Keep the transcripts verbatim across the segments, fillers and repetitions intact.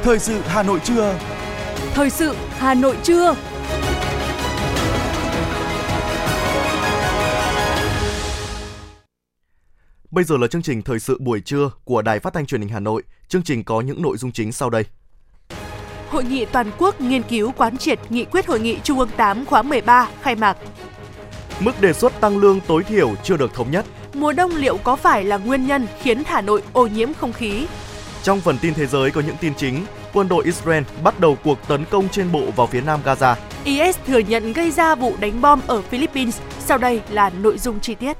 Thời sự Hà Nội trưa. Thời sự Hà Nội trưa. Bây giờ là chương trình Thời sự buổi trưa của Đài Phát thanh Truyền hình Hà Nội. Chương trình có những nội dung chính sau đây. Hội nghị toàn quốc nghiên cứu quán triệt nghị quyết Hội nghị Trung ương tám khóa mười ba khai mạc. Mức đề xuất tăng lương tối thiểu chưa được thống nhất. Mùa đông liệu có phải là nguyên nhân khiến Hà Nội ô nhiễm không khí? Trong phần tin thế giới có những tin chính, quân đội Israel bắt đầu cuộc tấn công trên bộ vào phía nam Gaza. i ét thừa nhận gây ra vụ đánh bom ở Philippines. Sau đây là nội dung chi tiết.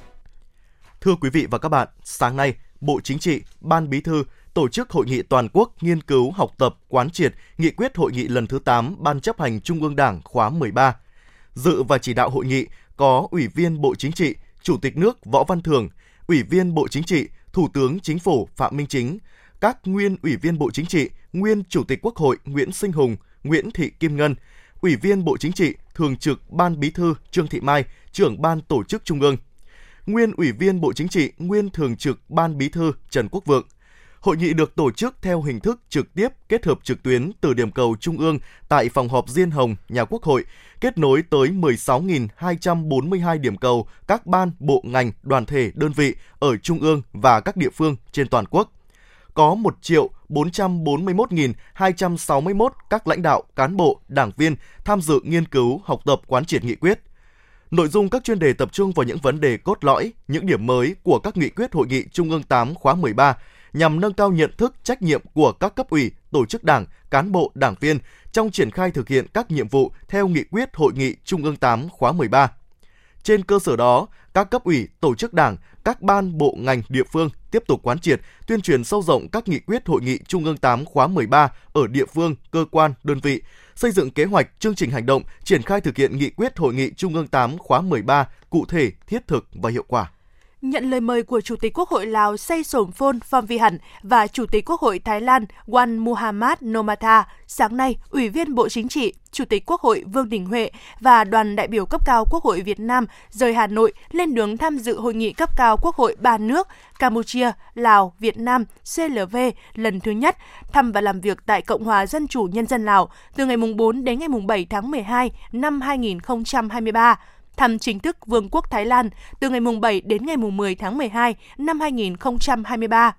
Thưa quý vị và các bạn, sáng nay, Bộ Chính trị, Ban Bí thư tổ chức Hội nghị toàn quốc nghiên cứu, học tập, quán triệt nghị quyết Hội nghị lần thứ tám Ban chấp hành Trung ương Đảng khóa mười ba. Dự và chỉ đạo hội nghị có Ủy viên Bộ Chính trị, Chủ tịch nước Võ Văn Thưởng, Ủy viên Bộ Chính trị, Thủ tướng Chính phủ Phạm Minh Chính, các nguyên Ủy viên Bộ Chính trị, nguyên Chủ tịch Quốc hội Nguyễn Sinh Hùng, Nguyễn Thị Kim Ngân, Ủy viên Bộ Chính trị, Thường trực Ban Bí thư Trương Thị Mai, Trưởng Ban Tổ chức Trung ương, nguyên Ủy viên Bộ Chính trị, nguyên Thường trực Ban Bí thư Trần Quốc Vượng. Hội nghị được tổ chức theo hình thức trực tiếp kết hợp trực tuyến từ điểm cầu Trung ương tại phòng họp Diên Hồng, nhà Quốc hội, kết nối tới mười sáu nghìn hai trăm bốn mươi hai điểm cầu các ban, bộ, ngành, đoàn thể, đơn vị ở Trung ương và các địa phương trên toàn quốc. Có một triệu bốn trăm bốn mươi mốt nghìn hai trăm sáu mươi mốt các lãnh đạo, cán bộ, đảng viên tham dự nghiên cứu, học tập, quán triệt nghị quyết. Nội dung các chuyên đề tập trung vào những vấn đề cốt lõi, những điểm mới của các nghị quyết Hội nghị Trung ương tám khóa mười ba nhằm nâng cao nhận thức, trách nhiệm của các cấp ủy, tổ chức đảng, cán bộ, đảng viên trong triển khai thực hiện các nhiệm vụ theo nghị quyết Hội nghị Trung ương tám khóa mười ba. Trên cơ sở đó, các cấp ủy, tổ chức đảng, các ban, bộ, ngành, địa phương tiếp tục quán triệt, tuyên truyền sâu rộng các nghị quyết Hội nghị Trung ương tám khóa mười ba ở địa phương, cơ quan, đơn vị, xây dựng kế hoạch, chương trình hành động, triển khai thực hiện nghị quyết Hội nghị Trung ương tám khóa mười ba cụ thể, thiết thực và hiệu quả. Nhận lời mời của Chủ tịch Quốc hội Lào Say Somphone Phomvihane và Chủ tịch Quốc hội Thái Lan Wan Muhammad Nomatha, sáng nay, Ủy viên Bộ Chính trị, Chủ tịch Quốc hội Vương Đình Huệ và đoàn đại biểu cấp cao Quốc hội Việt Nam rời Hà Nội lên đường tham dự Hội nghị cấp cao Quốc hội ba nước Campuchia, Lào, Việt Nam xê lờ vê lần thứ nhất, thăm và làm việc tại Cộng hòa Dân chủ Nhân dân Lào từ ngày bốn đến ngày bảy tháng mười hai năm hai nghìn không trăm hai mươi ba. Thăm chính thức Vương quốc Thái Lan từ ngày bảy đến ngày mười tháng mười hai năm hai nghìn không trăm hai mươi ba.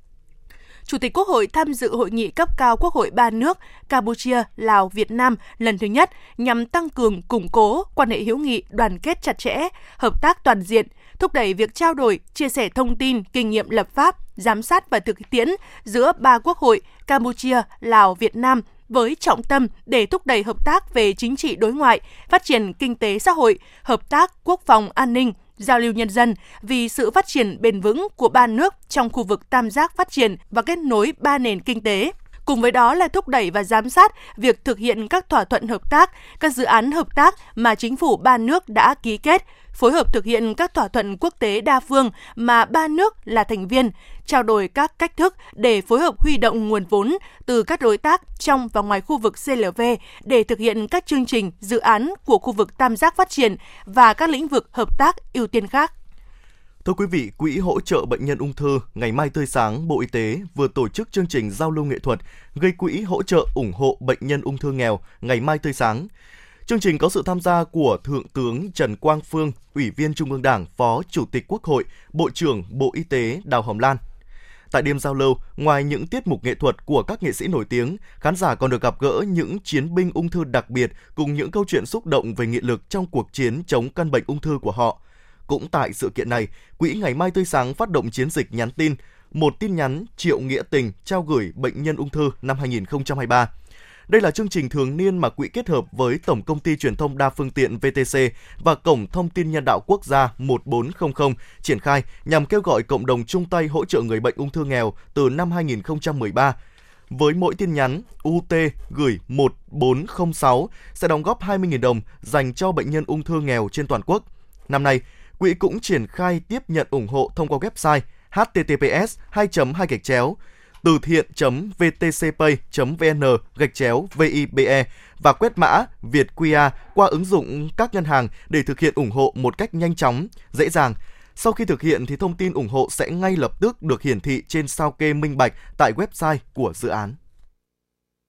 Chủ tịch Quốc hội tham dự hội nghị cấp cao Quốc hội ba nước Campuchia, Lào, Việt Nam lần thứ nhất nhằm tăng cường, củng cố quan hệ hữu nghị, đoàn kết chặt chẽ, hợp tác toàn diện, thúc đẩy việc trao đổi, chia sẻ thông tin, kinh nghiệm lập pháp, giám sát và thực tiễn giữa ba quốc hội Campuchia, Lào, Việt Nam với trọng tâm để thúc đẩy hợp tác về chính trị đối ngoại, phát triển kinh tế xã hội, hợp tác quốc phòng an ninh, giao lưu nhân dân vì sự phát triển bền vững của ba nước trong khu vực tam giác phát triển và kết nối ba nền kinh tế. Cùng với đó là thúc đẩy và giám sát việc thực hiện các thỏa thuận hợp tác, các dự án hợp tác mà chính phủ ba nước đã ký kết, phối hợp thực hiện các thỏa thuận quốc tế đa phương mà ba nước là thành viên, trao đổi các cách thức để phối hợp huy động nguồn vốn từ các đối tác trong và ngoài khu vực xê lờ vê để thực hiện các chương trình, dự án của khu vực tam giác phát triển và các lĩnh vực hợp tác ưu tiên khác. Thưa quý vị, Quỹ hỗ trợ bệnh nhân ung thư Ngày mai tươi sáng Bộ Y tế vừa tổ chức chương trình giao lưu nghệ thuật gây quỹ hỗ trợ ủng hộ bệnh nhân ung thư nghèo Ngày mai tươi sáng. Chương trình có sự tham gia của Thượng tướng Trần Quang Phương, Ủy viên Trung ương Đảng, Phó Chủ tịch Quốc hội, Bộ trưởng Bộ Y tế Đào Hồng Lan. Tại đêm giao lưu, ngoài những tiết mục nghệ thuật của các nghệ sĩ nổi tiếng, khán giả còn được gặp gỡ những chiến binh ung thư đặc biệt cùng những câu chuyện xúc động về nghị lực trong cuộc chiến chống căn bệnh ung thư của họ. Cũng tại sự kiện này, Quỹ Ngày mai tươi sáng phát động chiến dịch nhắn tin, một tin nhắn triệu nghĩa tình trao gửi bệnh nhân ung thư năm hai nghìn không trăm hai mươi ba. Đây là chương trình thường niên mà Quỹ kết hợp với Tổng Công ty Truyền thông Đa phương tiện vê tê xê và Cổng Thông tin Nhân đạo Quốc gia một bốn không không triển khai nhằm kêu gọi cộng đồng chung tay hỗ trợ người bệnh ung thư nghèo từ năm hai nghìn không trăm mười ba. Với mỗi tin nhắn, u tê gửi một bốn không sáu sẽ đóng góp hai mươi nghìn đồng dành cho bệnh nhân ung thư nghèo trên toàn quốc. Năm nay, Quỹ cũng triển khai tiếp nhận ủng hộ thông qua website h t t p s hai chấm hai gạch chéo từ thiện chấm v t c pay chấm v n gạch chéo v i b e và quét mã Việt quy rờ qua ứng dụng các ngân hàng để thực hiện ủng hộ một cách nhanh chóng, dễ dàng. Sau khi thực hiện thì thông tin ủng hộ sẽ ngay lập tức được hiển thị trên sao kê minh bạch tại website của dự án.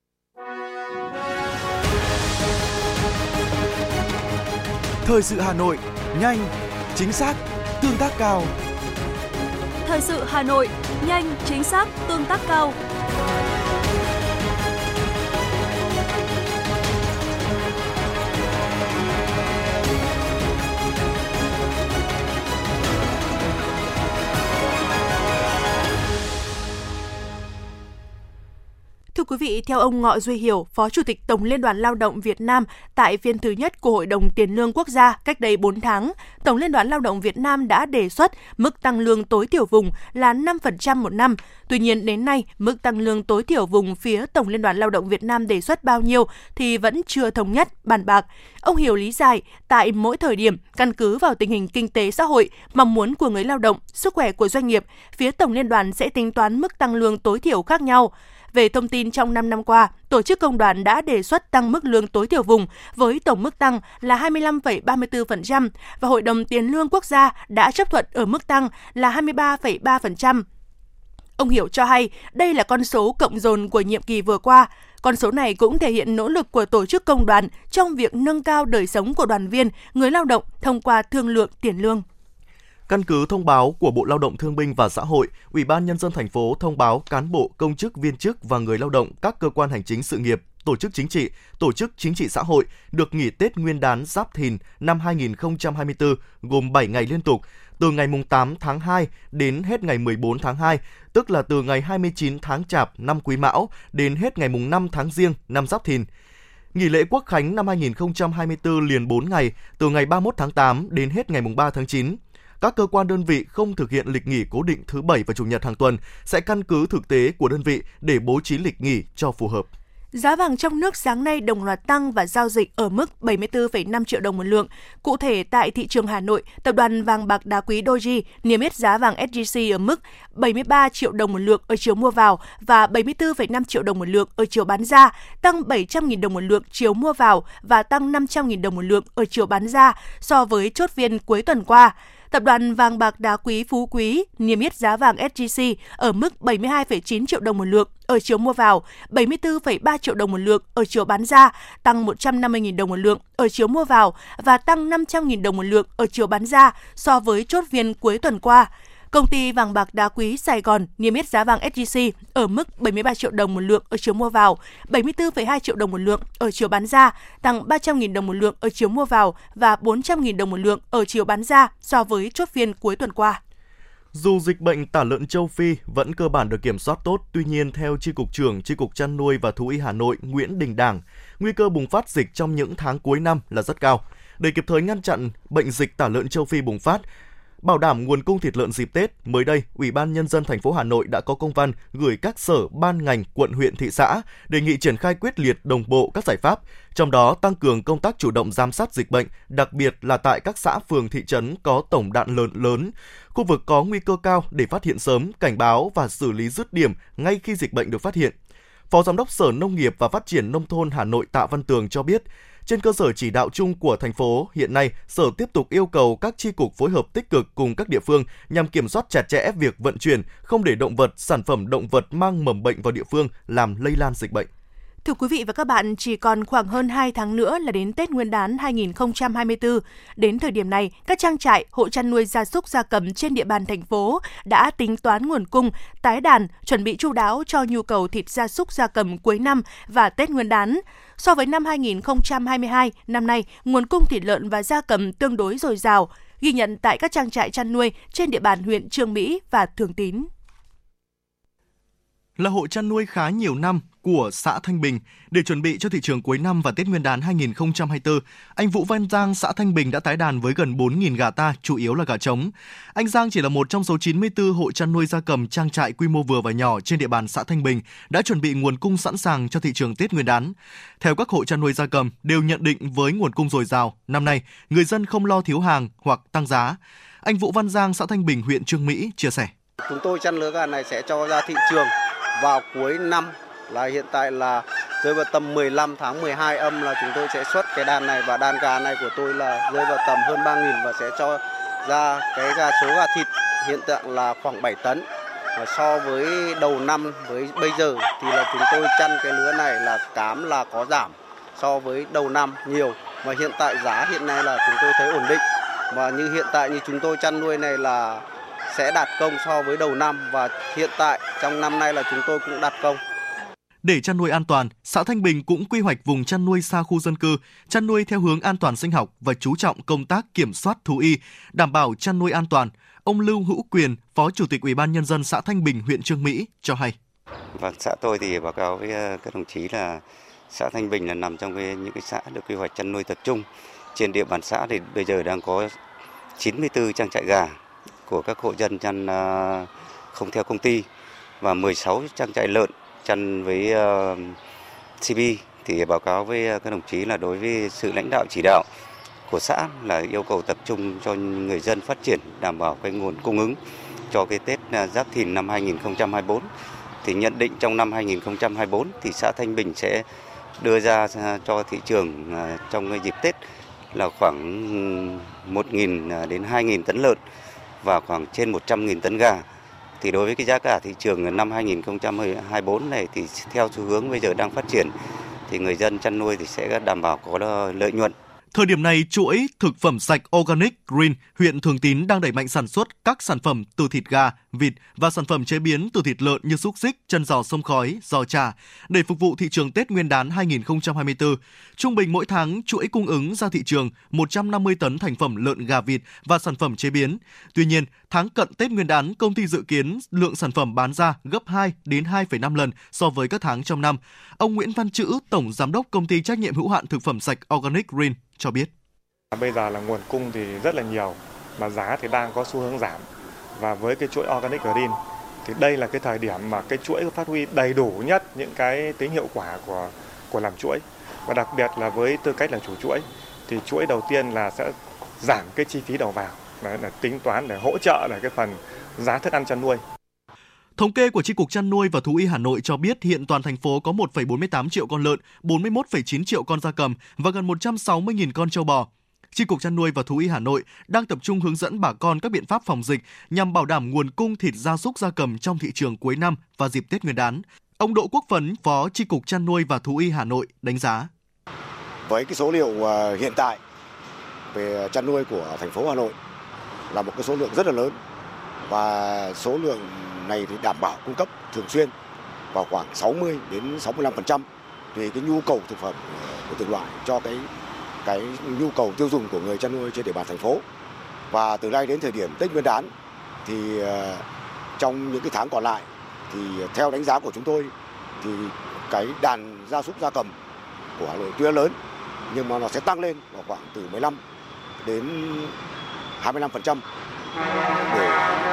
Thời sự Hà Nội, nhanh, chính xác, tương tác cao. Thời sự Hà Nội, nhanh, chính xác, tương tác cao. Thưa quý vị, theo ông Ngọ Duy Hiểu, Phó Chủ tịch Tổng Liên đoàn Lao động Việt Nam, tại phiên thứ nhất của Hội đồng Tiền lương Quốc gia cách đây bốn tháng, Tổng Liên đoàn Lao động Việt Nam đã đề xuất mức tăng lương tối thiểu vùng là năm phần trăm một năm. Tuy nhiên, đến nay, mức tăng lương tối thiểu vùng phía Tổng Liên đoàn Lao động Việt Nam đề xuất bao nhiêu thì vẫn chưa thống nhất, bàn bạc. Ông Hiểu lý giải, tại mỗi thời điểm, căn cứ vào tình hình kinh tế xã hội, mong muốn của người lao động, sức khỏe của doanh nghiệp, phía Tổng Liên đoàn sẽ tính toán mức tăng lương tối thiểu khác nhau. Về thông tin trong năm năm qua, Tổ chức Công đoàn đã đề xuất tăng mức lương tối thiểu vùng với tổng mức tăng là hai mươi lăm phẩy ba mươi tư phần trăm và Hội đồng Tiền lương Quốc gia đã chấp thuận ở mức tăng là hai mươi ba phẩy ba phần trăm. Ông Hiểu cho hay đây là con số cộng dồn của nhiệm kỳ vừa qua. Con số này cũng thể hiện nỗ lực của tổ chức công đoàn trong việc nâng cao đời sống của đoàn viên, người lao động thông qua thương lượng tiền lương. Căn cứ thông báo của Bộ Lao động Thương binh và Xã hội, Ủy ban Nhân dân thành phố thông báo cán bộ, công chức, viên chức và người lao động các cơ quan hành chính sự nghiệp, tổ chức chính trị, tổ chức chính trị xã hội được nghỉ Tết Nguyên đán Giáp Thìn năm hai nghìn không trăm hai mươi tư gồm bảy ngày liên tục, từ ngày tám tháng hai đến hết ngày mười bốn tháng hai, tức là từ ngày hai mươi chín tháng Chạp năm Quý Mão đến hết ngày năm tháng Giêng năm Giáp Thìn. Nghỉ lễ Quốc khánh năm hai nghìn không trăm hai mươi tư liền bốn ngày, từ ngày ba mươi mốt tháng tám đến hết ngày ba tháng chín. Các cơ quan đơn vị không thực hiện lịch nghỉ cố định thứ Bảy và Chủ nhật hàng tuần sẽ căn cứ thực tế của đơn vị để bố trí lịch nghỉ cho phù hợp. Giá vàng trong nước sáng nay đồng loạt tăng và giao dịch ở mức bảy mươi tư phẩy năm triệu đồng một lượng. Cụ thể, tại thị trường Hà Nội, Tập đoàn Vàng bạc đá quý Doji niêm yết giá vàng ét gi xê ở mức bảy mươi ba triệu đồng một lượng ở chiều mua vào và bảy mươi tư phẩy năm triệu đồng một lượng ở chiều bán ra, tăng bảy trăm nghìn đồng một lượng chiều mua vào và tăng năm trăm nghìn đồng một lượng ở chiều bán ra so với chốt phiên cuối tuần qua. Tập đoàn Vàng bạc đá quý Phú Quý niêm yết giá vàng ét gi xê ở mức bảy mươi hai phẩy chín triệu đồng một lượng ở chiều mua vào, bảy mươi tư phẩy ba triệu đồng một lượng ở chiều bán ra, tăng một trăm năm mươi nghìn đồng một lượng ở chiều mua vào và tăng năm trăm nghìn đồng một lượng ở chiều bán ra so với chốt phiên cuối tuần qua. Công ty Vàng bạc đá quý Sài Gòn niêm yết giá vàng ét gi xê ở mức bảy mươi ba triệu đồng một lượng ở chiều mua vào, bảy mươi tư phẩy hai triệu đồng một lượng ở chiều bán ra, tăng ba trăm nghìn đồng một lượng ở chiều mua vào và bốn trăm nghìn đồng một lượng ở chiều bán ra so với chốt phiên cuối tuần qua. Dù dịch bệnh tả lợn châu Phi vẫn cơ bản được kiểm soát tốt, tuy nhiên theo Chi cục trưởng Chi cục Chăn nuôi và Thú y Hà Nội Nguyễn Đình Đảng, nguy cơ bùng phát dịch trong những tháng cuối năm là rất cao. Để kịp thời ngăn chặn bệnh dịch tả lợn châu Phi bùng phát, bảo đảm nguồn cung thịt lợn dịp Tết, mới đây, Ủy ban Nhân dân thành phố Hà Nội đã có công văn gửi các sở, ban ngành, quận, huyện, thị xã đề nghị triển khai quyết liệt đồng bộ các giải pháp, trong đó tăng cường công tác chủ động giám sát dịch bệnh, đặc biệt là tại các xã, phường, thị trấn có tổng đàn lợn lớn, khu vực có nguy cơ cao để phát hiện sớm, cảnh báo và xử lý dứt điểm ngay khi dịch bệnh được phát hiện. Phó Giám đốc Sở Nông nghiệp và Phát triển Nông thôn Hà Nội Tạ Văn Tường cho biết, trên cơ sở chỉ đạo chung của thành phố, hiện nay Sở tiếp tục yêu cầu các chi cục phối hợp tích cực cùng các địa phương nhằm kiểm soát chặt chẽ việc vận chuyển, không để động vật, sản phẩm động vật mang mầm bệnh vào địa phương làm lây lan dịch bệnh. Thưa quý vị và các bạn, chỉ còn khoảng hơn hai tháng nữa là đến Tết Nguyên đán hai nghìn không trăm hai mươi tư. Đến thời điểm này, các trang trại, hộ chăn nuôi gia súc gia cầm trên địa bàn thành phố đã tính toán nguồn cung, tái đàn, chuẩn bị chu đáo cho nhu cầu thịt gia súc gia cầm cuối năm và Tết Nguyên đán. So với năm hai nghìn không trăm hai mươi hai, năm nay, nguồn cung thịt lợn và gia cầm tương đối dồi dào, ghi nhận tại các trang trại chăn nuôi trên địa bàn huyện Chương Mỹ và Thường Tín. Là hộ chăn nuôi khá nhiều năm của xã Thanh Bình, để chuẩn bị cho thị trường cuối năm và Tết Nguyên đán hai nghìn không trăm hai mươi tư, anh Vũ Văn Giang, xã Thanh Bình đã tái đàn với gần bốn nghìn gà ta, chủ yếu là gà trống. Anh Giang chỉ là một trong số chín mươi tư hộ chăn nuôi gia cầm trang trại quy mô vừa và nhỏ trên địa bàn xã Thanh Bình đã chuẩn bị nguồn cung sẵn sàng cho thị trường Tết Nguyên đán. Theo các hộ chăn nuôi gia cầm đều nhận định với nguồn cung dồi dào, năm nay người dân không lo thiếu hàng hoặc tăng giá. Anh Vũ Văn Giang, xã Thanh Bình, huyện Chương Mỹ chia sẻ: Chúng tôi chăn lứa gà này sẽ cho ra thị trường vào cuối năm, là hiện tại là rơi vào tầm mười lăm tháng mười hai âm là chúng tôi sẽ xuất cái đàn này, và đàn gà này của tôi là rơi vào tầm hơn ba nghìn và sẽ cho ra cái gà số gà thịt hiện tại là khoảng bảy tấn. Và so với đầu năm với bây giờ thì là chúng tôi chăn cái lứa này là cám là có giảm so với đầu năm nhiều. Và hiện tại giá hiện nay là chúng tôi thấy ổn định. Và như hiện tại như chúng tôi chăn nuôi này là sẽ đạt công so với đầu năm, và hiện tại trong năm nay là chúng tôi cũng đạt công. Để chăn nuôi an toàn, xã Thanh Bình cũng quy hoạch vùng chăn nuôi xa khu dân cư, chăn nuôi theo hướng an toàn sinh học và chú trọng công tác kiểm soát thú y, đảm bảo chăn nuôi an toàn. Ông Lưu Hữu Quyền, Phó Chủ tịch Ủy ban Nhân dân xã Thanh Bình, huyện Chương Mỹ cho hay. Vâng, xã tôi thì báo cáo với các đồng chí là xã Thanh Bình là nằm trong cái, những cái xã được quy hoạch chăn nuôi tập trung. Trên địa bàn xã thì bây giờ đang có chín mươi tư trang trại gà của các hộ dân chăn không theo công ty và mười sáu trang trại lợn chăn với uh, xê pê. Thì báo cáo với các đồng chí là đối với sự lãnh đạo chỉ đạo của xã là yêu cầu tập trung cho người dân phát triển, đảm bảo cái nguồn cung ứng cho cái Tết Giáp Thìn năm hai không hai tư. Thì nhận định trong năm hai không hai tư thì xã Thanh Bình sẽ đưa ra cho thị trường trong cái dịp Tết là khoảng một nghìn đến hai nghìn tấn lợn và khoảng trên một trăm nghìn tấn gà. Thì đối với cái giá cả thị trường năm hai không hai tư này thì theo xu hướng bây giờ đang phát triển thì người dân chăn nuôi thì sẽ đảm bảo có lợi nhuận. Thời điểm này, chuỗi thực phẩm sạch Organic Green, huyện Thường Tín đang đẩy mạnh sản xuất các sản phẩm từ thịt gà, vịt và sản phẩm chế biến từ thịt lợn như xúc xích, chân giò sông khói, giò chả để phục vụ thị trường Tết Nguyên đán hai không hai tư. Trung bình mỗi tháng, chuỗi cung ứng ra thị trường một trăm năm mươi tấn thành phẩm lợn, gà, vịt và sản phẩm chế biến. Tuy nhiên, tháng cận Tết Nguyên đán, công ty dự kiến lượng sản phẩm bán ra gấp hai đến hai phẩy năm lần so với các tháng trong năm. Ông Nguyễn Văn Trữ, Tổng Giám đốc Công ty trách nhiệm hữu hạn thực phẩm sạch Organic Green cho biết. Bây giờ là nguồn cung thì rất là nhiều, mà giá thì đang có xu hướng giảm. Và với cái chuỗi Organic Green thì đây là cái thời điểm mà cái chuỗi phát huy đầy đủ nhất những cái tính hiệu quả của của làm chuỗi. Và đặc biệt là với tư cách là chủ chuỗi thì chuỗi đầu tiên là sẽ giảm cái chi phí đầu vào, đấy là tính toán để hỗ trợ là cái phần giá thức ăn chăn nuôi. Thống kê của Chi cục Chăn nuôi và Thú y Hà Nội cho biết hiện toàn thành phố có một phẩy bốn mươi tám triệu con lợn, bốn mươi mốt phẩy chín triệu con gia cầm và gần một trăm sáu mươi nghìn con trâu bò. Chi cục Chăn nuôi và Thú y Hà Nội đang tập trung hướng dẫn bà con các biện pháp phòng dịch nhằm bảo đảm nguồn cung thịt gia súc gia cầm trong thị trường cuối năm và dịp Tết Nguyên đán. Ông Đỗ Quốc Phấn, Phó Chi cục Chăn nuôi và Thú y Hà Nội đánh giá. Với cái số liệu hiện tại về chăn nuôi của thành phố Hà Nội là một cái số lượng rất là lớn và số lượng này thì đảm bảo cung cấp thường xuyên vào khoảng sáu mươi đến sáu mươi lăm phần trăm về cái nhu cầu thực phẩm của từng loại cho cái cái nhu cầu tiêu dùng của người chăn nuôi trên địa bàn thành phố. Và từ nay đến thời điểm Tết Nguyên đán thì trong những cái tháng còn lại thì theo đánh giá của chúng tôi thì cái đàn gia súc gia cầm của Hà Nội tuy lớn nhưng mà nó sẽ tăng lên vào khoảng từ mười lăm đến hai mươi lăm phần trăm để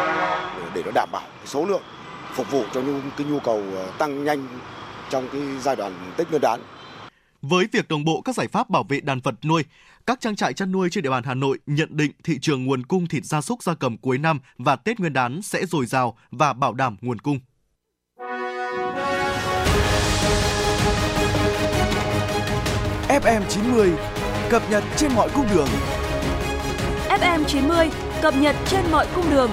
để nó đảm bảo cái số lượng phục vụ cho nhu, cái nhu cầu tăng nhanh trong cái giai đoạn Tết Nguyên đán. Với việc đồng bộ các giải pháp bảo vệ đàn vật nuôi, các trang trại chăn nuôi trên địa bàn Hà Nội nhận định thị trường nguồn cung thịt gia súc gia cầm cuối năm và Tết Nguyên đán sẽ dồi dào và bảo đảm nguồn cung. ép em chín mươi cập nhật trên mọi cung đường. ép em chín mươi cập nhật trên mọi cung đường.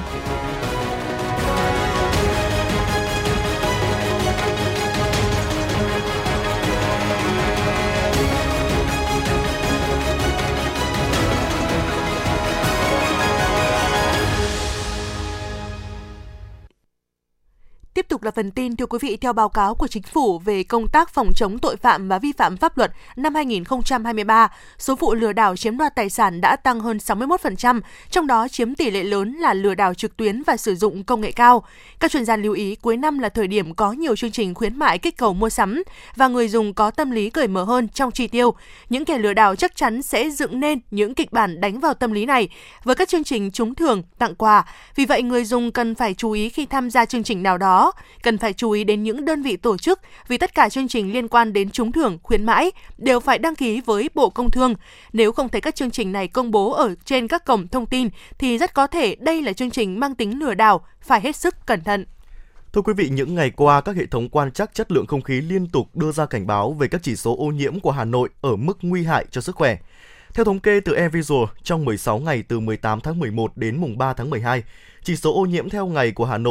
Tiếp tục là phần tin, thưa quý vị, theo báo cáo của Chính phủ về công tác phòng chống tội phạm và vi phạm pháp luật năm hai không hai ba, số vụ lừa đảo chiếm đoạt tài sản đã tăng hơn sáu mươi mốt phần trăm, trong đó chiếm tỷ lệ lớn là lừa đảo trực tuyến và sử dụng công nghệ cao. Các chuyên gia lưu ý cuối năm là thời điểm có nhiều chương trình khuyến mại kích cầu mua sắm và người dùng có tâm lý cởi mở hơn trong chi tiêu. Những kẻ lừa đảo chắc chắn sẽ dựng nên những kịch bản đánh vào tâm lý này với các chương trình trúng thưởng, tặng quà. Vì vậy, người dùng cần phải chú ý khi tham gia chương trình nào đó. Cần phải chú ý đến những đơn vị tổ chức vì tất cả chương trình liên quan đến trúng thưởng, khuyến mãi đều phải đăng ký với Bộ Công Thương. Nếu không thấy các chương trình này công bố ở trên các cổng thông tin thì rất có thể đây là chương trình mang tính lừa đảo, phải hết sức cẩn thận. Thưa quý vị, những ngày qua, các hệ thống quan trắc chất lượng không khí liên tục đưa ra cảnh báo về các chỉ số ô nhiễm của Hà Nội ở mức nguy hại cho sức khỏe. Theo thống kê từ Airvisual, trong mười sáu ngày từ mười tám tháng mười một đến mùng ba tháng mười hai, chỉ số ô nhiễm theo ngày của Hà Nội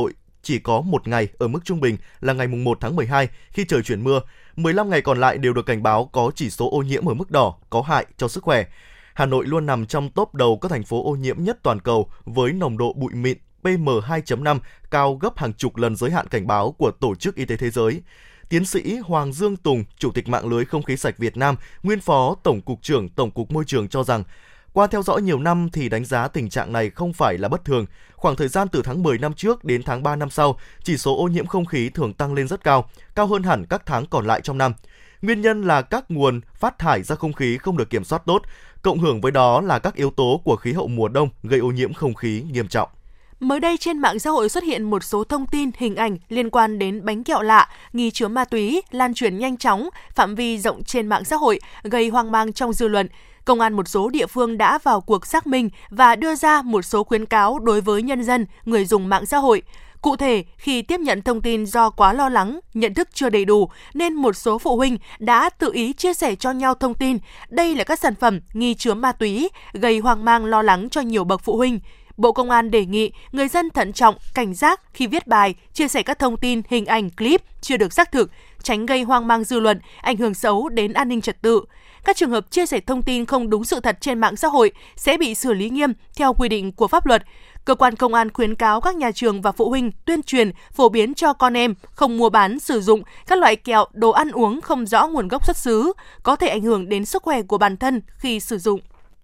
chỉ có một ngày ở mức trung bình là ngày mùng một tháng mười hai khi trời chuyển mưa. mười lăm ngày còn lại đều được cảnh báo có chỉ số ô nhiễm ở mức đỏ, có hại cho sức khỏe. Hà Nội luôn nằm trong top đầu các thành phố ô nhiễm nhất toàn cầu với nồng độ bụi mịn P M hai chấm năm cao gấp hàng chục lần giới hạn cảnh báo của Tổ chức Y tế Thế giới. Tiến sĩ Hoàng Dương Tùng, Chủ tịch mạng lưới Không khí sạch Việt Nam, nguyên Phó Tổng cục trưởng Tổng cục Môi trường cho rằng, qua theo dõi nhiều năm thì đánh giá tình trạng này không phải là bất thường. Khoảng thời gian từ tháng mười năm trước đến tháng ba năm sau, chỉ số ô nhiễm không khí thường tăng lên rất cao, cao hơn hẳn các tháng còn lại trong năm. Nguyên nhân là các nguồn phát thải ra không khí không được kiểm soát tốt, cộng hưởng với đó là các yếu tố của khí hậu mùa đông gây ô nhiễm không khí nghiêm trọng. Mới đây trên mạng xã hội xuất hiện một số thông tin, hình ảnh liên quan đến bánh kẹo lạ, nghi chứa ma túy, lan truyền nhanh chóng, phạm vi rộng trên mạng xã hội, gây hoang mang trong dư luận. Công an một số địa phương đã vào cuộc xác minh và đưa ra một số khuyến cáo đối với nhân dân, người dùng mạng xã hội. Cụ thể, khi tiếp nhận thông tin do quá lo lắng, nhận thức chưa đầy đủ, nên một số phụ huynh đã tự ý chia sẻ cho nhau thông tin. Đây là các sản phẩm nghi chứa ma túy, gây hoang mang lo lắng cho nhiều bậc phụ huynh. Bộ Công an đề nghị người dân thận trọng, cảnh giác khi viết bài, chia sẻ các thông tin, hình ảnh, clip chưa được xác thực, tránh gây hoang mang dư luận, ảnh hưởng xấu đến an ninh trật tự. Các trường hợp chia sẻ thông tin không đúng sự thật trên mạng xã hội sẽ bị xử lý nghiêm theo quy định của pháp luật. Cơ quan công an khuyến cáo các nhà trường và phụ huynh tuyên truyền, phổ biến cho con em không mua bán, sử dụng các loại kẹo, đồ ăn uống không rõ nguồn gốc xuất xứ, có thể ảnh hưởng đến sức khỏe của bản thân khi sử dụng.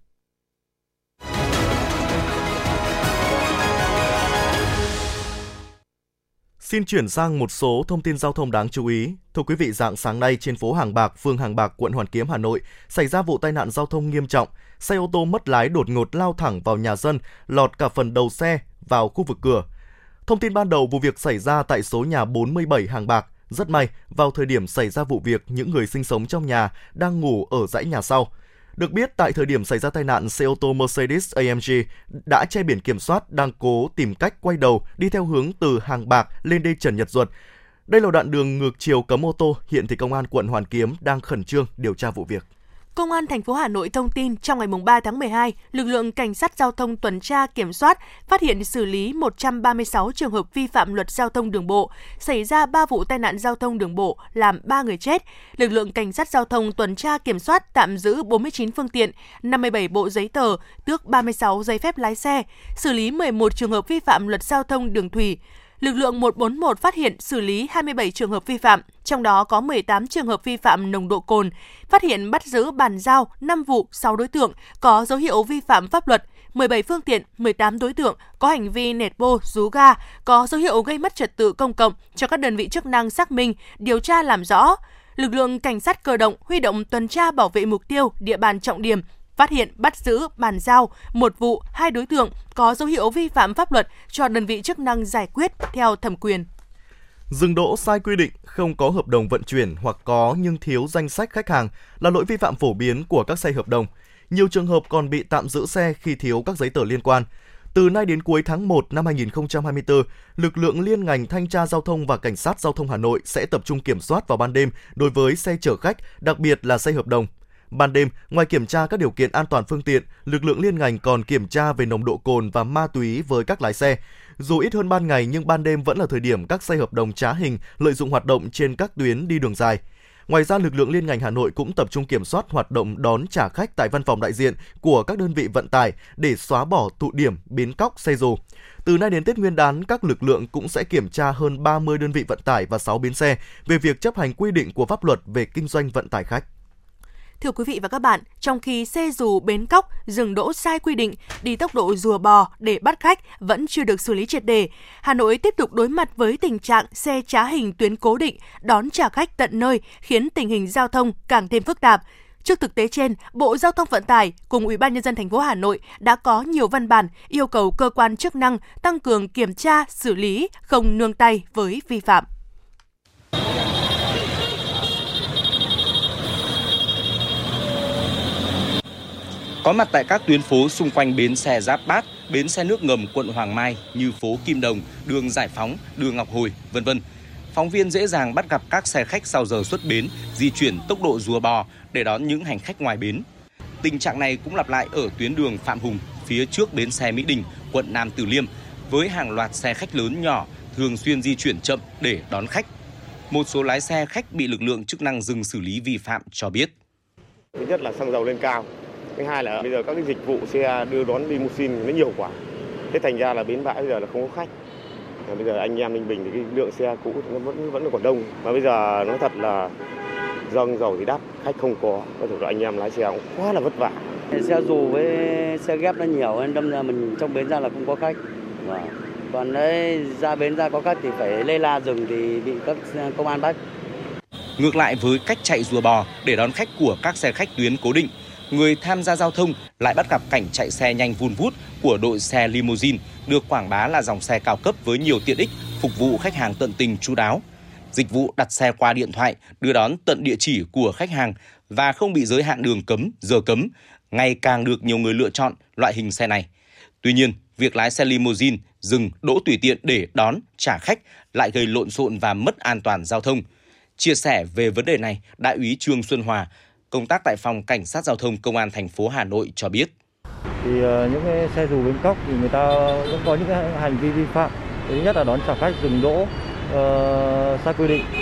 Xin chuyển sang một số thông tin giao thông đáng chú ý. Thưa quý vị, rạng sáng nay trên phố Hàng Bạc, phường Hàng Bạc, quận Hoàn Kiếm, Hà Nội xảy ra vụ tai nạn giao thông nghiêm trọng. Xe ô tô mất lái đột ngột lao thẳng vào nhà dân, lọt cả phần đầu xe vào khu vực cửa. Thông tin ban đầu, vụ việc xảy ra tại số nhà bốn mươi bảy Hàng Bạc. Rất may, vào thời điểm xảy ra vụ việc, những người sinh sống trong nhà đang ngủ ở dãy nhà sau. Được biết, tại thời điểm xảy ra tai nạn, xe ô tô Mercedes a em giê đã che biển kiểm soát, đang cố tìm cách quay đầu đi theo hướng từ Hàng Bạc lên đê Trần Nhật Duật. Đây là đoạn đường ngược chiều cấm ô tô, hiện thì Công an quận Hoàn Kiếm đang khẩn trương điều tra vụ việc. Công an thành phố Hà Nội thông tin trong ngày ba tháng mười hai, lực lượng cảnh sát giao thông tuần tra kiểm soát phát hiện xử lý một trăm ba mươi sáu trường hợp vi phạm luật giao thông đường bộ, xảy ra ba vụ tai nạn giao thông đường bộ làm ba người chết. Lực lượng cảnh sát giao thông tuần tra kiểm soát tạm giữ bốn mươi chín phương tiện, năm mươi bảy bộ giấy tờ, tước ba mươi sáu giấy phép lái xe, xử lý mười một trường hợp vi phạm luật giao thông đường thủy. Lực lượng một bốn một phát hiện xử lý hai mươi bảy trường hợp vi phạm, trong đó có mười tám trường hợp vi phạm nồng độ cồn, phát hiện bắt giữ bàn giao năm vụ, sáu đối tượng có dấu hiệu vi phạm pháp luật, mười bảy phương tiện, mười tám đối tượng có hành vi nẹt bô, rú ga, có dấu hiệu gây mất trật tự công cộng cho các đơn vị chức năng xác minh, điều tra làm rõ. Lực lượng cảnh sát cơ động huy động tuần tra bảo vệ mục tiêu, địa bàn trọng điểm, phát hiện, bắt giữ, bàn giao một vụ, hai đối tượng có dấu hiệu vi phạm pháp luật cho đơn vị chức năng giải quyết theo thẩm quyền. Dừng đỗ sai quy định, không có hợp đồng vận chuyển hoặc có nhưng thiếu danh sách khách hàng là lỗi vi phạm phổ biến của các xe hợp đồng. Nhiều trường hợp còn bị tạm giữ xe khi thiếu các giấy tờ liên quan. Từ nay đến cuối tháng một năm hai nghìn không trăm hai mươi tư, lực lượng liên ngành thanh tra giao thông và cảnh sát giao thông Hà Nội sẽ tập trung kiểm soát vào ban đêm đối với xe chở khách, đặc biệt là xe hợp đồng. Ban đêm, ngoài kiểm tra các điều kiện an toàn phương tiện, lực lượng liên ngành còn kiểm tra về nồng độ cồn và ma túy với các lái xe. Dù ít hơn ban ngày nhưng ban đêm vẫn là thời điểm các xe hợp đồng trá hình lợi dụng hoạt động trên các tuyến đi đường dài. Ngoài ra, lực lượng liên ngành Hà Nội cũng tập trung kiểm soát hoạt động đón trả khách tại văn phòng đại diện của các đơn vị vận tải để xóa bỏ tụ điểm bến cóc xe dù. Từ nay đến Tết Nguyên đán, các lực lượng cũng sẽ kiểm tra hơn ba mươi đơn vị vận tải và sáu bến xe về việc chấp hành quy định của pháp luật về kinh doanh vận tải khách. Thưa quý vị và các bạn, trong khi xe dù bến cóc dừng đỗ sai quy định, đi tốc độ rùa bò để bắt khách vẫn chưa được xử lý triệt để, Hà Nội tiếp tục đối mặt với tình trạng xe trá hình tuyến cố định đón trả khách tận nơi, khiến tình hình giao thông càng thêm phức tạp. Trước thực tế trên, Bộ Giao thông Vận tải cùng Ủy ban nhân dân thành phố Hà Nội đã có nhiều văn bản yêu cầu cơ quan chức năng tăng cường kiểm tra, xử lý, không nương tay với vi phạm. Có mặt tại các tuyến phố xung quanh bến xe Giáp Bát, bến xe nước ngầm quận Hoàng Mai như phố Kim Đồng, đường Giải Phóng, đường Ngọc Hồi, vân vân. Phóng viên dễ dàng bắt gặp các xe khách sau giờ xuất bến di chuyển tốc độ rùa bò để đón những hành khách ngoài bến. Tình trạng này cũng lặp lại ở tuyến đường Phạm Hùng phía trước bến xe Mỹ Đình, quận Nam Từ Liêm với hàng loạt xe khách lớn nhỏ thường xuyên di chuyển chậm để đón khách. Một số lái xe khách bị lực lượng chức năng dừng xử lý vi phạm cho biết. Thứ nhất là xăng dầu lên cao. Thứ hai là bây giờ các cái dịch vụ xe đưa đón limousine nó nhiều quá. Thế thành ra là bến bãi bây giờ là không có khách. Và bây giờ anh em Ninh Bình thì cái lượng xe cũ nó vẫn vẫn còn đông. Mà bây giờ nói thật là xăng dầu thì đắt, khách không có. Có thể là anh em lái xe cũng quá là vất vả. Xe dù với xe ghép nó nhiều nên đâm ra mình trong bến ra là không có khách. Và còn đấy ra bến ra có khách thì phải lê la dừng thì bị các công an bắt. Ngược lại với cách chạy rùa bò để đón khách của các xe khách tuyến cố định, người tham gia giao thông lại bắt gặp cảnh chạy xe nhanh vun vút của đội xe limousine được quảng bá là dòng xe cao cấp với nhiều tiện ích phục vụ khách hàng tận tình chu đáo. Dịch vụ đặt xe qua điện thoại, đưa đón tận địa chỉ của khách hàng và không bị giới hạn đường cấm, giờ cấm, ngày càng được nhiều người lựa chọn loại hình xe này. Tuy nhiên, việc lái xe limousine dừng đỗ tùy tiện để đón, trả khách lại gây lộn xộn và mất an toàn giao thông. Chia sẻ về vấn đề này, Đại úy Trương Xuân Hòa, công tác tại Phòng Cảnh sát Giao thông Công an thành phố Hà Nội cho biết. Thì uh, những cái xe dù bến cóc thì người ta vẫn có những cái hành vi vi phạm. Thứ nhất là đón trả khách dừng đỗ uh, sai quy định.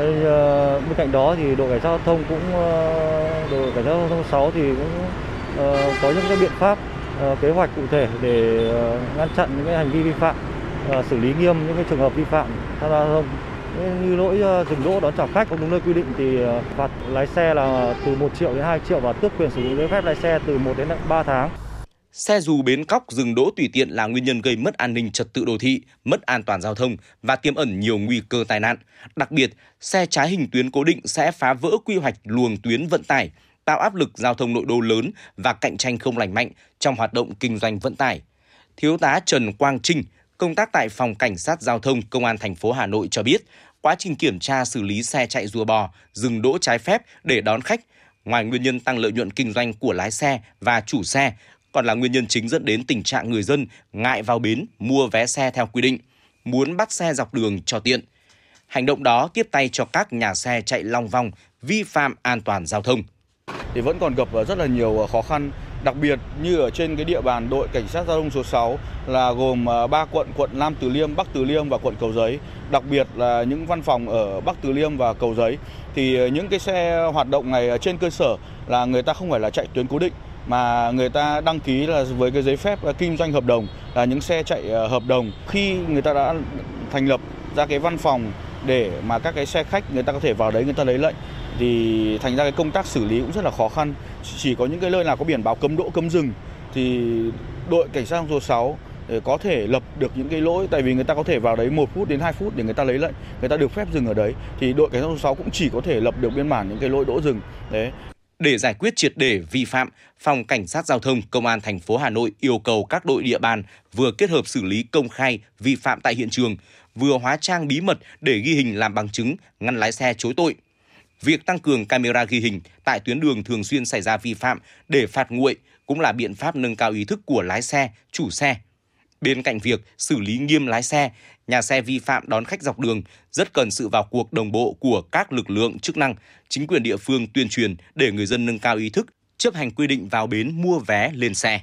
Uh, bên cạnh đó thì đội cảnh sát giao thông cũng uh, đội cảnh sát giao thông sáu thì cũng uh, có những cái biện pháp uh, kế hoạch cụ thể để uh, ngăn chặn những cái hành vi vi phạm, uh, xử lý nghiêm những cái trường hợp vi phạm tham gia giao thông. Như lỗi dừng đỗ đón trả khách không đúng nơi quy định thì phạt lái xe là từ một triệu đến hai triệu và tước quyền sử dụng giấy phép lái xe từ một đến ba tháng. Xe dù bến cóc dừng đỗ tùy tiện là nguyên nhân gây mất an ninh trật tự đô thị, mất an toàn giao thông và tiềm ẩn nhiều nguy cơ tai nạn. Đặc biệt, xe trái hình tuyến cố định sẽ phá vỡ quy hoạch luồng tuyến vận tải, tạo áp lực giao thông nội đô lớn và cạnh tranh không lành mạnh trong hoạt động kinh doanh vận tải. Thiếu tá Trần Quang Trinh, công tác tại Phòng Cảnh sát Giao thông Công an thành phố Hà Nội cho biết, quá trình kiểm tra xử lý xe chạy rùa bò, dừng đỗ trái phép để đón khách, ngoài nguyên nhân tăng lợi nhuận kinh doanh của lái xe và chủ xe, còn là nguyên nhân chính dẫn đến tình trạng người dân ngại vào bến mua vé xe theo quy định, muốn bắt xe dọc đường cho tiện. Hành động đó tiếp tay cho các nhà xe chạy long vòng, vi phạm an toàn giao thông. Thì vẫn còn gặp rất là nhiều khó khăn, đặc biệt như ở trên cái địa bàn đội cảnh sát giao thông số sáu là gồm ba quận, quận Nam Từ Liêm, Bắc Từ Liêm và quận Cầu Giấy. Đặc biệt là những văn phòng ở Bắc Từ Liêm và Cầu Giấy thì những cái xe hoạt động này trên cơ sở là người ta không phải là chạy tuyến cố định mà người ta đăng ký là với cái giấy phép kinh doanh hợp đồng, là những xe chạy hợp đồng. Khi người ta đã thành lập ra cái văn phòng để mà các cái xe khách người ta có thể vào đấy người ta lấy lệnh thì thành ra cái công tác xử lý cũng rất là khó khăn. Chỉ có những cái nơi nào có biển báo cấm đỗ cấm dừng thì đội cảnh sát giao thông số sáu để có thể lập được những cái lỗi, tại vì người ta có thể vào đấy một phút đến hai phút để người ta lấy lệnh, người ta được phép dừng ở đấy thì đội cảnh sát giao thông số sáu cũng chỉ có thể lập được biên bản những cái lỗi đỗ dừng đấy. Để giải quyết triệt để vi phạm, Phòng Cảnh sát Giao thông Công an thành phố Hà Nội yêu cầu các đội địa bàn vừa kết hợp xử lý công khai vi phạm tại hiện trường, vừa hóa trang bí mật để ghi hình làm bằng chứng, ngăn lái xe chối tội. Việc tăng cường camera ghi hình tại tuyến đường thường xuyên xảy ra vi phạm để phạt nguội cũng là biện pháp nâng cao ý thức của lái xe, chủ xe. Bên cạnh việc xử lý nghiêm lái xe, nhà xe vi phạm đón khách dọc đường rất cần sự vào cuộc đồng bộ của các lực lượng chức năng, chính quyền địa phương tuyên truyền để người dân nâng cao ý thức, chấp hành quy định vào bến mua vé lên xe.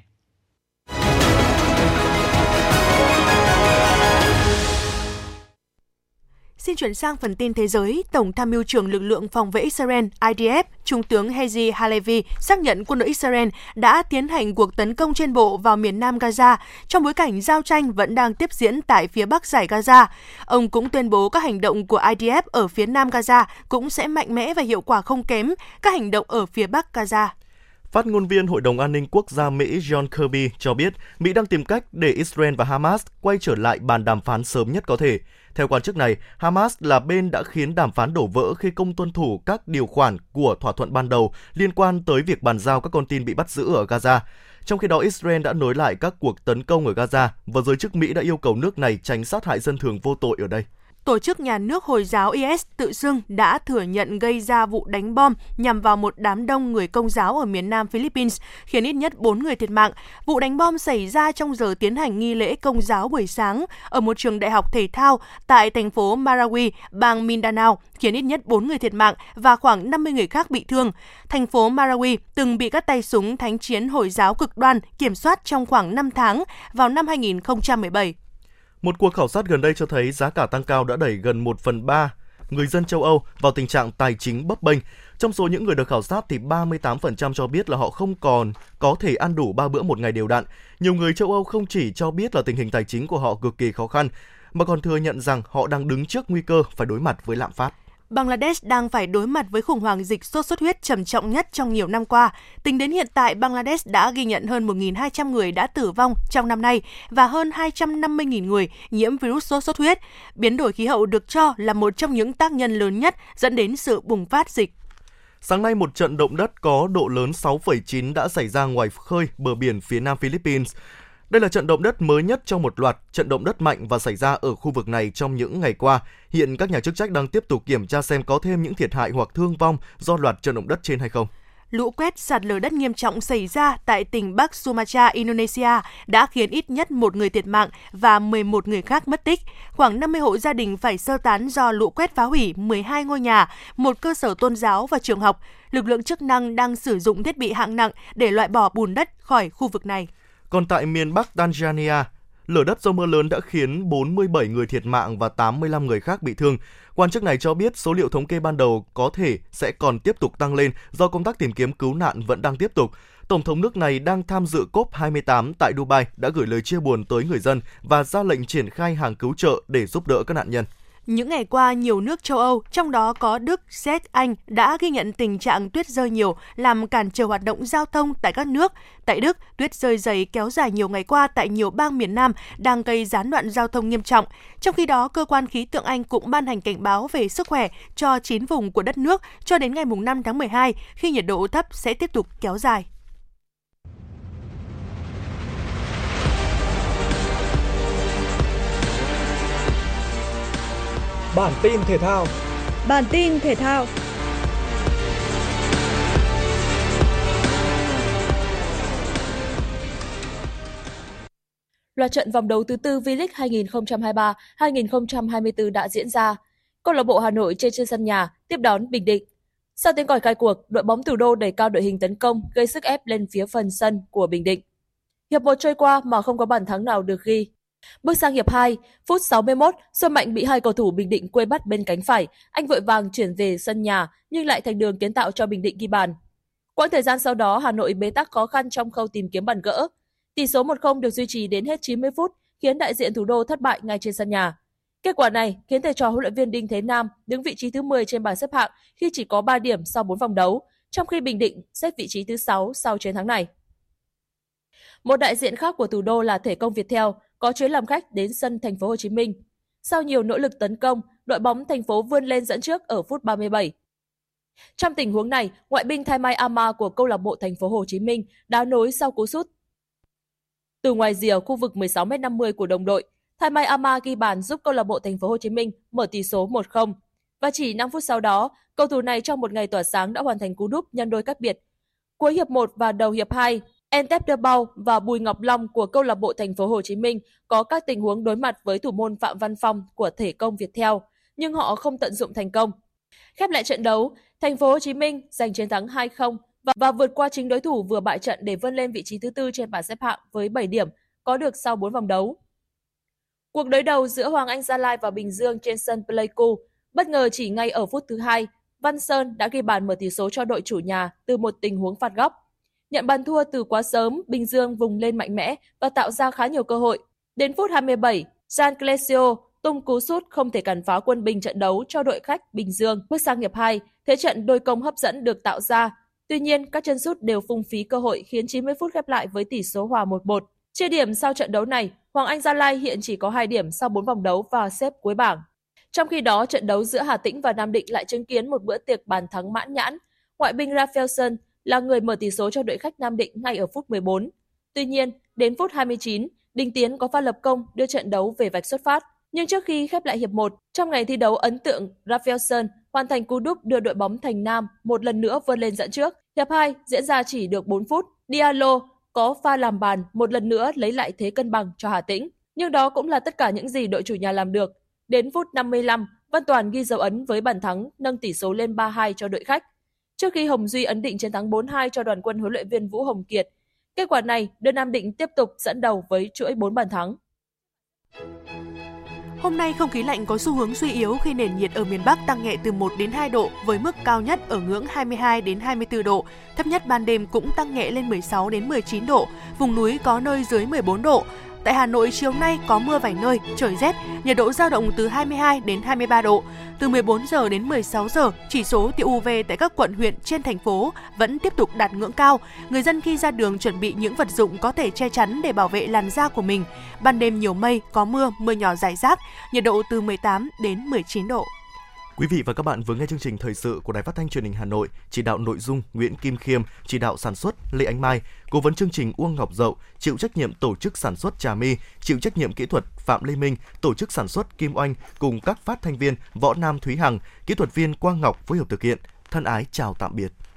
Xin chuyển sang phần tin thế giới. Tổng tham mưu trưởng lực lượng phòng vệ Israel I D F, Trung tướng Herzi Halevi xác nhận quân đội Israel đã tiến hành cuộc tấn công trên bộ vào miền nam Gaza trong bối cảnh giao tranh vẫn đang tiếp diễn tại phía bắc dải Gaza. Ông cũng tuyên bố các hành động của I D F ở phía nam Gaza cũng sẽ mạnh mẽ và hiệu quả không kém các hành động ở phía bắc Gaza. Phát ngôn viên Hội đồng An ninh Quốc gia Mỹ John Kirby cho biết Mỹ đang tìm cách để Israel và Hamas quay trở lại bàn đàm phán sớm nhất có thể. Theo quan chức này, Hamas là bên đã khiến đàm phán đổ vỡ khi không tuân thủ các điều khoản của thỏa thuận ban đầu liên quan tới việc bàn giao các con tin bị bắt giữ ở Gaza. Trong khi đó, Israel đã nối lại các cuộc tấn công ở Gaza và giới chức Mỹ đã yêu cầu nước này tránh sát hại dân thường vô tội ở đây. Tổ chức nhà nước Hồi giáo I S tự xưng đã thừa nhận gây ra vụ đánh bom nhằm vào một đám đông người Công giáo ở miền nam Philippines, khiến ít nhất bốn người thiệt mạng. Vụ đánh bom xảy ra trong giờ tiến hành nghi lễ Công giáo buổi sáng ở một trường đại học thể thao tại thành phố Marawi, bang Mindanao, khiến ít nhất bốn người thiệt mạng và khoảng năm mươi người khác bị thương. Thành phố Marawi từng bị các tay súng thánh chiến Hồi giáo cực đoan kiểm soát trong khoảng năm tháng vào năm hai nghìn không trăm mười bảy. Một cuộc khảo sát gần đây cho thấy giá cả tăng cao đã đẩy gần một phần ba người dân châu Âu vào tình trạng tài chính bấp bênh. Trong số những người được khảo sát thì ba mươi tám phần trăm cho biết là họ không còn có thể ăn đủ ba bữa một ngày đều đặn. Nhiều người châu Âu không chỉ cho biết là tình hình tài chính của họ cực kỳ khó khăn, mà còn thừa nhận rằng họ đang đứng trước nguy cơ phải đối mặt với lạm phát. Bangladesh đang phải đối mặt với khủng hoảng dịch sốt xuất huyết trầm trọng nhất trong nhiều năm qua. Tính đến hiện tại, Bangladesh đã ghi nhận hơn một nghìn hai trăm người đã tử vong trong năm nay và hơn hai trăm năm mươi nghìn người nhiễm virus sốt xuất huyết. Biến đổi khí hậu được cho là một trong những tác nhân lớn nhất dẫn đến sự bùng phát dịch. Sáng nay, một trận động đất có độ lớn sáu phẩy chín đã xảy ra ngoài khơi bờ biển phía nam Philippines. Đây là trận động đất mới nhất trong một loạt trận động đất mạnh và xảy ra ở khu vực này trong những ngày qua. Hiện các nhà chức trách đang tiếp tục kiểm tra xem có thêm những thiệt hại hoặc thương vong do loạt trận động đất trên hay không. Lũ quét sạt lở đất nghiêm trọng xảy ra tại tỉnh Bắc Sumatra, Indonesia đã khiến ít nhất một người thiệt mạng và mười một người khác mất tích. Khoảng năm mươi hộ gia đình phải sơ tán do lũ quét phá hủy mười hai ngôi nhà, một cơ sở tôn giáo và trường học. Lực lượng chức năng đang sử dụng thiết bị hạng nặng để loại bỏ bùn đất khỏi khu vực này. Còn tại miền Bắc Tanzania, lở đất do mưa lớn đã khiến bốn mươi bảy người thiệt mạng và tám mươi lăm người khác bị thương. Quan chức này cho biết số liệu thống kê ban đầu có thể sẽ còn tiếp tục tăng lên do công tác tìm kiếm cứu nạn vẫn đang tiếp tục. Tổng thống nước này đang tham dự cốp hai mươi tám tại Dubai đã gửi lời chia buồn tới người dân và ra lệnh triển khai hàng cứu trợ để giúp đỡ các nạn nhân. Những ngày qua, nhiều nước châu Âu, trong đó có Đức, Séc, Anh, đã ghi nhận tình trạng tuyết rơi nhiều, làm cản trở hoạt động giao thông tại các nước. Tại Đức, tuyết rơi dày kéo dài nhiều ngày qua tại nhiều bang miền Nam đang gây gián đoạn giao thông nghiêm trọng. Trong khi đó, cơ quan khí tượng Anh cũng ban hành cảnh báo về sức khỏe cho chín vùng của đất nước cho đến ngày năm tháng mười hai, khi nhiệt độ thấp sẽ tiếp tục kéo dài. Bản tin thể thao. Bản tin thể thao. Loạt trận vòng đấu thứ tư V-League hai nghìn không trăm hai mươi ba hai nghìn không trăm hai mươi tư đã diễn ra. Câu lạc bộ Hà Nội chơi trên sân nhà tiếp đón Bình Định. Sau tiếng còi khai cuộc, đội bóng Thủ Đô đẩy cao đội hình tấn công, gây sức ép lên phía phần sân của Bình Định. Hiệp một trôi qua mà không có bàn thắng nào được ghi. Bước sang hiệp hai, phút sáu mươi mốt, Xuân Mạnh bị hai cầu thủ Bình Định quây bắt bên cánh phải, anh vội vàng chuyển về sân nhà nhưng lại thành đường kiến tạo cho Bình Định ghi bàn. Quãng thời gian sau đó, Hà Nội bế tắc khó khăn trong khâu tìm kiếm bàn gỡ. Tỷ số một không được duy trì đến hết chín mươi phút, khiến đại diện Thủ Đô thất bại ngay trên sân nhà. Kết quả này khiến thầy trò huấn luyện viên Đinh Thế Nam đứng vị trí thứ mười trên bảng xếp hạng khi chỉ có ba điểm sau bốn vòng đấu, trong khi Bình Định xếp vị trí thứ sáu sau chiến thắng này. Một đại diện khác của Thủ Đô là Thể công Viettel có chuyến làm khách đến sân Thành phố Hồ Chí Minh. Sau nhiều nỗ lực tấn công, đội bóng thành phố vươn lên dẫn trước ở phút ba mươi bảy. Trong tình huống này, ngoại binh Thaimai Ama của câu lạc bộ Thành phố Hồ Chí Minh đá nối sau cú sút từ ngoài rìa khu vực mười sáu mét năm mươi của đồng đội. Thaimai Ama ghi bàn giúp câu lạc bộ Thành phố Hồ Chí Minh mở tỷ số một không. Và chỉ năm phút sau đó, cầu thủ này trong một ngày tỏa sáng đã hoàn thành cú đúp nhân đôi cách biệt. Cuối hiệp một và đầu hiệp hai, Entep De Bao và Bùi Ngọc Long của câu lạc bộ Thành phố Hồ Chí Minh có các tình huống đối mặt với thủ môn Phạm Văn Phong của Thể công Viettel, nhưng họ không tận dụng thành công. Khép lại trận đấu, Thành phố Hồ Chí Minh giành chiến thắng hai không và, và vượt qua chính đối thủ vừa bại trận để vươn lên vị trí thứ tư trên bảng xếp hạng với bảy điểm có được sau bốn vòng đấu. Cuộc đối đầu giữa Hoàng Anh Gia Lai và Bình Dương trên sân Pleiku bất ngờ chỉ ngay ở phút thứ hai, Văn Sơn đã ghi bàn mở tỷ số cho đội chủ nhà từ một tình huống phạt góc. Nhận bàn thua từ quá sớm, Bình Dương vùng lên mạnh mẽ và tạo ra khá nhiều cơ hội. Đến phút hai mươi bảy, Jan Clesio tung cú sút không thể cản phá quân bình trận đấu cho đội khách Bình Dương. Bước sang hiệp hai, thế trận đôi công hấp dẫn được tạo ra. Tuy nhiên, các chân sút đều phung phí cơ hội khiến chín mươi phút khép lại với tỷ số hòa một một. Chia điểm sau trận đấu này, Hoàng Anh Gia Lai hiện chỉ có hai điểm sau bốn vòng đấu và xếp cuối bảng. Trong khi đó, trận đấu giữa Hà Tĩnh và Nam Định lại chứng kiến một bữa tiệc bàn thắng mãn nhãn. Ngoại binh Rafaelson là người mở tỷ số cho đội khách Nam Định ngay ở phút mười bốn. Tuy nhiên, đến phút hai mươi chín, Đình Tiến có pha lập công đưa trận đấu về vạch xuất phát. Nhưng trước khi khép lại hiệp một, trong ngày thi đấu ấn tượng, Rafaelson hoàn thành cú đúp đưa đội bóng Thành Nam một lần nữa vươn lên dẫn trước. Hiệp hai diễn ra chỉ được bốn phút. Diallo có pha làm bàn một lần nữa lấy lại thế cân bằng cho Hà Tĩnh. Nhưng đó cũng là tất cả những gì đội chủ nhà làm được. Đến phút năm mươi lăm, Văn Toàn ghi dấu ấn với bàn thắng nâng tỷ số lên ba hai cho đội khách. Trước khi Hồng Duy ấn định chiến thắng bốn hai cho đoàn quân huấn luyện viên Vũ Hồng Kiệt. Kết quả này đưa Nam Định tiếp tục dẫn đầu với chuỗi bốn bàn thắng. Hôm nay không khí lạnh có xu hướng suy yếu khi nền nhiệt ở miền Bắc tăng nhẹ từ một đến hai độ với mức cao nhất ở ngưỡng hai mươi hai đến hai mươi tư độ, thấp nhất ban đêm cũng tăng nhẹ lên mười sáu đến mười chín độ, vùng núi có nơi dưới mười bốn độ. Tại Hà Nội chiều nay có mưa vài nơi, trời rét, nhiệt độ dao động từ hai mươi hai đến hai mươi ba độ. Từ mười bốn giờ đến mười sáu giờ, chỉ số tia u vê tại các quận huyện trên thành phố vẫn tiếp tục đạt ngưỡng cao. Người dân khi ra đường chuẩn bị những vật dụng có thể che chắn để bảo vệ làn da của mình. Ban đêm nhiều mây, có mưa, mưa nhỏ rải rác, nhiệt độ từ mười tám đến mười chín độ. Quý vị và các bạn vừa nghe chương trình thời sự của Đài Phát thanh Truyền hình Hà Nội, chỉ đạo nội dung Nguyễn Kim Khiêm, chỉ đạo sản xuất Lê Ánh Mai, cố vấn chương trình Uông Ngọc Dậu, chịu trách nhiệm tổ chức sản xuất Trà My, chịu trách nhiệm kỹ thuật Phạm Lê Minh, tổ chức sản xuất Kim Oanh cùng các phát thanh viên Võ Nam Thúy Hằng, kỹ thuật viên Quang Ngọc phối hợp thực hiện. Thân ái chào tạm biệt.